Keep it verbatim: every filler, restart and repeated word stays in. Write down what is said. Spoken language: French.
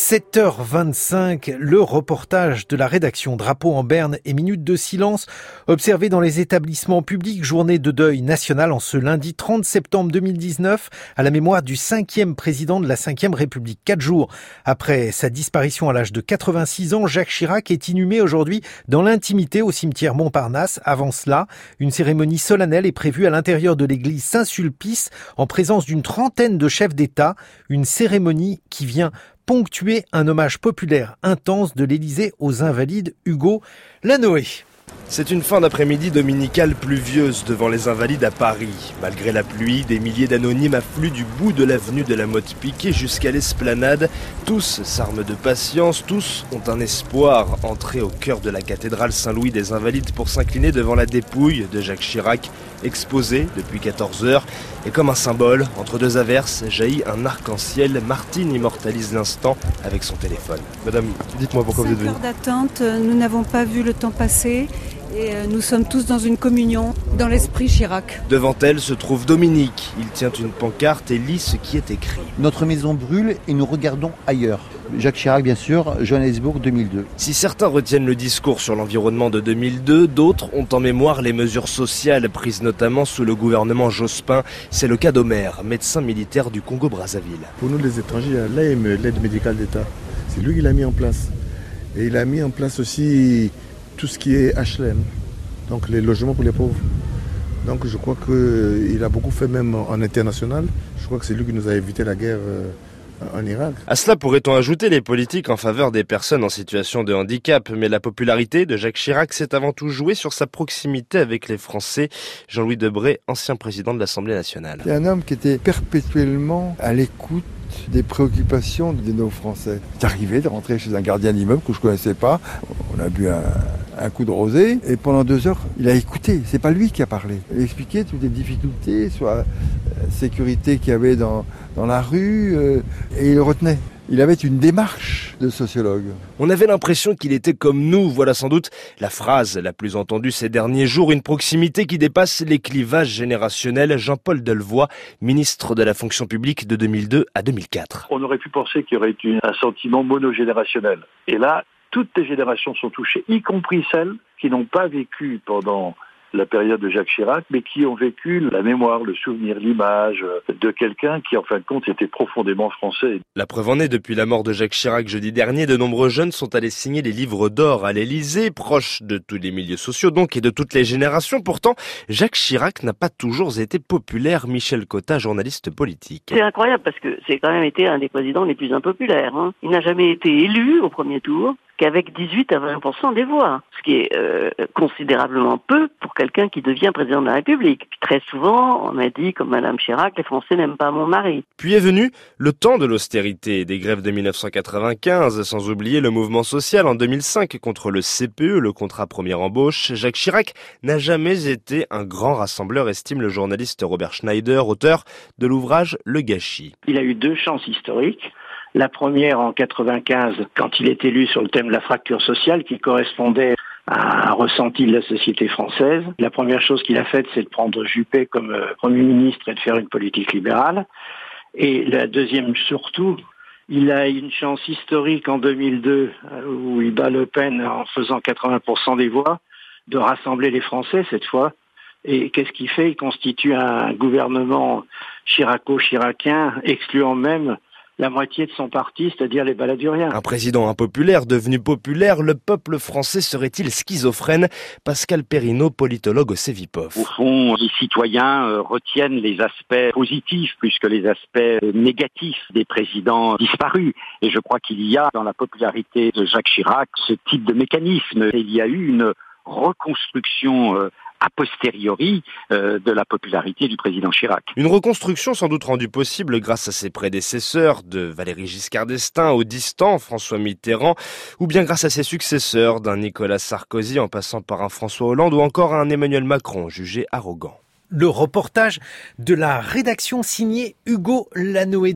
sept heures vingt-cinq, le reportage de la rédaction Drapeau en Berne et Minute de silence observé dans les établissements publics, journée de deuil national en ce lundi trente septembre deux mille dix-neuf à la mémoire du cinquième président de la cinquième République. Quatre jours après sa disparition à l'âge de quatre-vingt-six ans, Jacques Chirac est inhumé aujourd'hui dans l'intimité au cimetière Montparnasse. Avant cela, une cérémonie solennelle est prévue à l'intérieur de l'église Saint-Sulpice en présence d'une trentaine de chefs d'État. Une cérémonie qui vient ponctuer un hommage populaire intense de l'Élysée aux Invalides. Hugo Lanoé. C'est une fin d'après-midi dominicale pluvieuse devant les Invalides à Paris. Malgré la pluie, des milliers d'anonymes affluent du bout de l'avenue de la Motte-Piquet jusqu'à l'esplanade. Tous s'arment de patience, tous ont un espoir. Entrés au cœur de la cathédrale Saint-Louis des Invalides pour s'incliner devant la dépouille de Jacques Chirac, exposée depuis quatorze heures. Et comme un symbole, entre deux averses, jaillit un arc-en-ciel. Martine immortalise l'instant avec son téléphone. Madame, dites-moi pourquoi vous êtes venue. cinq heures d'attente, nous n'avons pas vu le temps passer. Et nous sommes tous dans une communion, dans l'esprit Chirac. Devant elle se trouve Dominique. Il tient une pancarte et lit ce qui est écrit. Notre maison brûle et nous regardons ailleurs. Jacques Chirac, bien sûr, Johannesburg deux mille deux. Si certains retiennent le discours sur l'environnement de deux mille deux, d'autres ont en mémoire les mesures sociales prises notamment sous le gouvernement Jospin. C'est le cas d'Omer, médecin militaire du Congo-Brazzaville. Pour nous les étrangers, l'A M E, l'aide médicale d'État, c'est lui qui l'a mis en place. Et il a mis en place aussi tout ce qui est H L M, donc les logements pour les pauvres. Donc je crois qu'il a beaucoup fait même en international. Je crois que c'est lui qui nous a évité la guerre en Irak. À cela pourrait-on ajouter les politiques en faveur des personnes en situation de handicap. Mais la popularité de Jacques Chirac s'est avant tout jouée sur sa proximité avec les Français. Jean-Louis Debré, ancien président de l'Assemblée nationale. C'est un homme qui était perpétuellement à l'écoute des préoccupations de nos Français. C'est arrivé de rentrer chez un gardien d'immeuble que je ne connaissais pas. On a bu un, un coup de rosé et pendant deux heures, il a écouté. C'est pas lui qui a parlé. Il a expliqué toutes les difficultés, soit la sécurité qu'il y avait dans, dans la rue euh, et il le retenait. Il avait une démarche de sociologue. On avait l'impression qu'il était comme nous. Voilà sans doute la phrase la plus entendue ces derniers jours. Une proximité qui dépasse les clivages générationnels. Jean-Paul Delevoye, ministre de la fonction publique de deux mille deux à deux mille quatre. On aurait pu penser qu'il y aurait eu un sentiment monogénérationnel. Et là, toutes les générations sont touchées, y compris celles qui n'ont pas vécu pendant la période de Jacques Chirac, mais qui ont vécu la mémoire, le souvenir, l'image de quelqu'un qui, en fin de compte, était profondément français. La preuve en est, depuis la mort de Jacques Chirac jeudi dernier, de nombreux jeunes sont allés signer les livres d'or à l'Élysée, proches de tous les milieux sociaux donc et de toutes les générations. Pourtant, Jacques Chirac n'a pas toujours été populaire. Michel Cotta, journaliste politique. C'est incroyable parce que c'est quand même été un des présidents les plus impopulaires. Hein. Il n'a jamais été élu au premier tour qu'avec dix-huit à vingt pour cent des voix, ce qui est euh, considérablement peu pour quelqu'un qui devient président de la République. Puis très souvent, on a dit, comme Madame Chirac, les Français n'aiment pas mon mari. Puis est venu le temps de l'austérité, des grèves de dix-neuf cent quatre-vingt-quinze, sans oublier le mouvement social en deux mille cinq contre le C P E, le contrat première embauche. Jacques Chirac n'a jamais été un grand rassembleur, estime le journaliste Robert Schneider, auteur de l'ouvrage Le Gâchis. Il a eu deux chances historiques. La première en quatre-vingt-quinze, quand il est élu sur le thème de la fracture sociale, qui correspondait à un ressenti de la société française. La première chose qu'il a faite, c'est de prendre Juppé comme euh, Premier ministre et de faire une politique libérale. Et la deuxième, surtout, il a une chance historique en deux mille deux, où il bat Le Pen en faisant quatre-vingts pour cent des voix, de rassembler les Français cette fois. Et qu'est-ce qu'il fait? Il constitue un gouvernement chiraco-chiracien, excluant même la moitié de son parti, c'est-à-dire les baladuriens. Un président impopulaire devenu populaire, le peuple français serait-il schizophrène? Pascal Perrineau, politologue au Cevipof. Au fond, les citoyens euh, retiennent les aspects positifs plus que les aspects négatifs des présidents disparus. Et je crois qu'il y a dans la popularité de Jacques Chirac ce type de mécanisme. Il y a eu une reconstruction euh, a posteriori euh, de la popularité du président Chirac. Une reconstruction sans doute rendue possible grâce à ses prédécesseurs, de Valéry Giscard d'Estaing au distant François Mitterrand, ou bien grâce à ses successeurs, d'un Nicolas Sarkozy en passant par un François Hollande ou encore un Emmanuel Macron jugé arrogant. Le reportage de la rédaction signé Hugo Lanoé.